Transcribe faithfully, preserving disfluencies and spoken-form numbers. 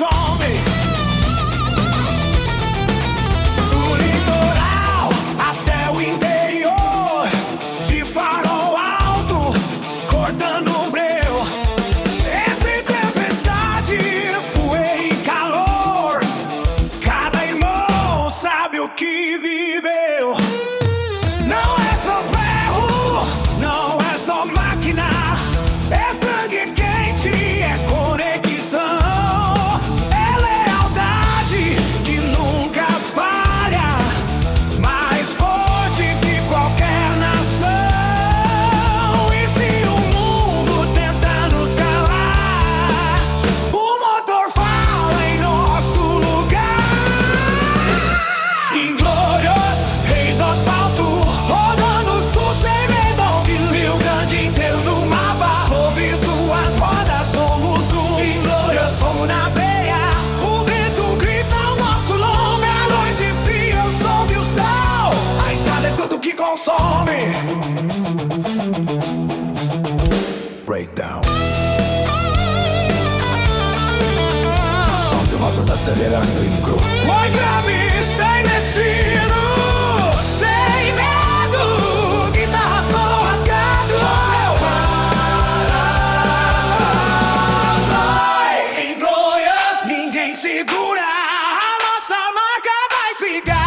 consome. Do litoral até o interior, de farol alto, cortando o breu. Entre tempestade, poeira e calor, cada irmão sabe o que viveu. Não é só ferro, não é só máquina, é sangue quente, é conexão, é lealdade que nunca falha, mais forte que qualquer nação. E se o mundo tenta nos calar, o motor fala em nosso lugar. Inglórios, reis do asfalto, rodando o sul sem medo, Rio Grande inteiro no mapa. Sob duas rodas somos um. Inglórios, fogo na veia, o vento grita o nosso nome. A noite fria sob o sol, a estrada é tudo que consome. Breakdown. Som de motos acelerando em cru. Mais grave, sem destino, sem medo, guitarra solo rasgado. Em glórias, ninguém segura, a nossa marca vai ficar.